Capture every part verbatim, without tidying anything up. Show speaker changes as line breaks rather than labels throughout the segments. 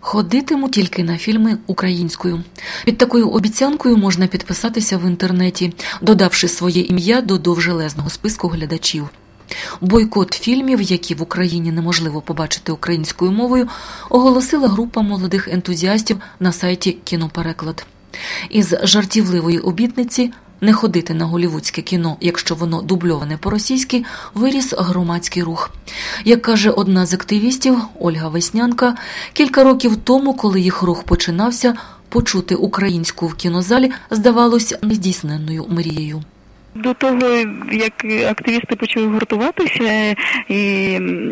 Ходитиму тільки на фільми українською. Під такою обіцянкою можна підписатися в інтернеті, додавши своє ім'я до довжелезного списку глядачів. Бойкот фільмів, які в Україні неможливо побачити українською мовою, оголосила група молодих ентузіастів на сайті «Кінопереклад». Із жартівливої обітниці «не ходити на голлівудське кіно, якщо воно дубльоване по-російськи» виріс громадський рух. Як каже одна з активістів, Ольга Веснянка, кілька років тому, коли їх рух починався, почути українську в кінозалі здавалось нездійсненною мрією.
До того, як активісти почали гуртуватися і,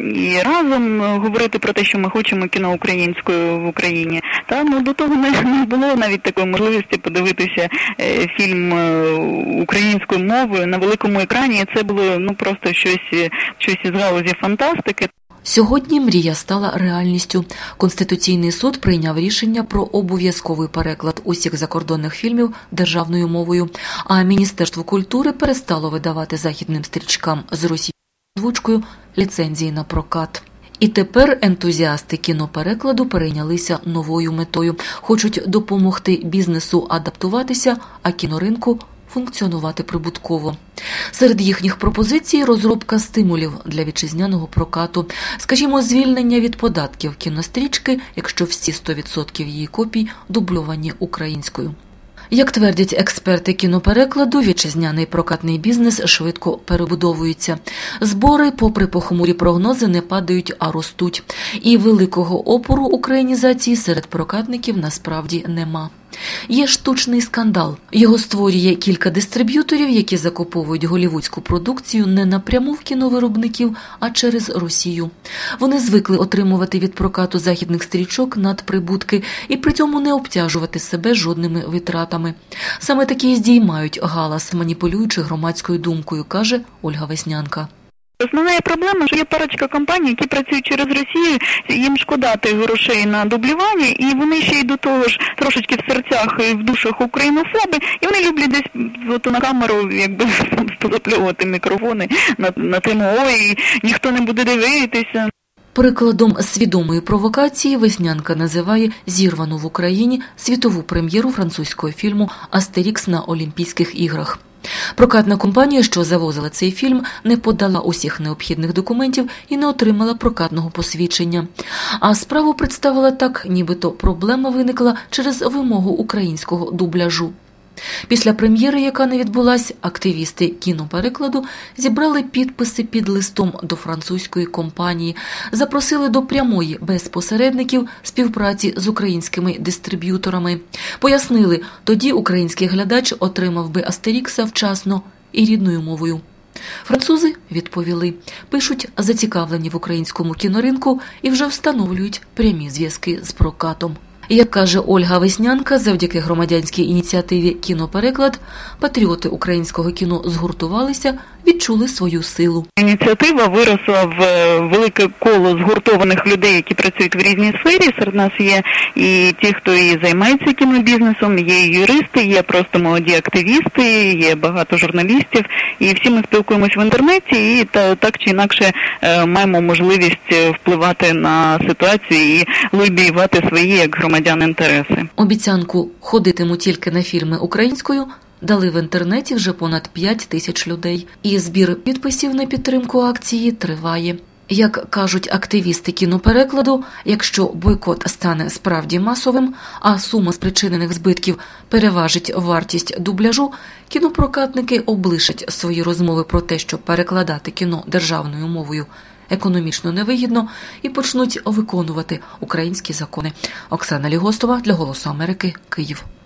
і разом говорити про те, що ми хочемо кіно українською в Україні, та ну до того не, не було навіть такої можливості подивитися фільм українською мовою на великому екрані. Це було ну просто щось, щось із галузі фантастики.
Сьогодні мрія стала реальністю. Конституційний суд прийняв рішення про обов'язковий переклад усіх закордонних фільмів державною мовою, а Міністерство культури перестало видавати західним стрічкам з російською озвучкою ліцензії на прокат. І тепер ентузіасти кіноперекладу перейнялися новою метою. Хочуть допомогти бізнесу адаптуватися, а кіноринку функціонувати прибутково. Серед їхніх пропозицій – розробка стимулів для вітчизняного прокату, скажімо, звільнення від податків кінострічки, якщо всі сто відсотків її копій дубльовані українською. Як твердять експерти кіноперекладу, вітчизняний прокатний бізнес швидко перебудовується. Збори, попри похмурі прогнози, не падають, а ростуть. І великого опору українізації серед прокатників насправді нема. Є штучний скандал. Його створює кілька дистриб'юторів, які закуповують голлівудську продукцію не напряму в кіновиробників, а через Росію. Вони звикли отримувати від прокату західних стрічок надприбутки і при цьому не обтяжувати себе жодними витратами. Саме такі здіймають галас, маніпулюючи громадською думкою, каже Ольга Веснянка.
Основна проблема, що є парочка компаній, які працюють через Росію, їм шкода тих грошей на дублювання, і вони ще й до того ж трошечки в серцях і в душах українофоби, і вони люблять десь от, на камеру якби позапльовувати мікрофони на, на тему «Ой, ніхто не буде дивитися».
Прикладом свідомої провокації Веснянка називає зірвану в Україні світову прем'єру французького фільму «Астерікс на Олімпійських іграх». Прокатна компанія, що завозила цей фільм, не подала усіх необхідних документів і не отримала прокатного посвідчення. А справу представила так, нібито проблема виникла через вимогу українського дубляжу. Після прем'єри, яка не відбулась, активісти кіноперекладу зібрали підписи під листом до французької компанії, запросили до прямої, без посередників, співпраці з українськими дистриб'юторами. Пояснили, тоді український глядач отримав би «Астерікса» вчасно і рідною мовою. Французи відповіли, пишуть зацікавлені в українському кіноринку і вже встановлюють прямі зв'язки з прокатом. Як каже Ольга Веснянка, завдяки громадянській ініціативі «Кінопереклад» патріоти українського кіно згуртувалися, відчули свою силу.
Ініціатива виросла в велике коло згуртованих людей, які працюють в різній сфері. Серед нас є і ті, хто і займається кінобізнесом, є і юристи, є просто молоді активісти, є багато журналістів. І всі ми спілкуємось в інтернеті і та, так чи інакше маємо можливість впливати на ситуацію і лобіювати свої, як громадяни, інтереси.
Обіцянку «ходитиму тільки на фільми українською» дали в інтернеті вже понад п'ять тисяч людей. І збір підписів на підтримку акції триває. Як кажуть активісти кіноперекладу, якщо бойкот стане справді масовим, а сума спричинених збитків переважить вартість дубляжу, кінопрокатники облишать свої розмови про те, що перекладати кіно державною мовою економічно невигідно, і почнуть виконувати українські закони. Оксана Лігостова для «Голосу Америки», Київ.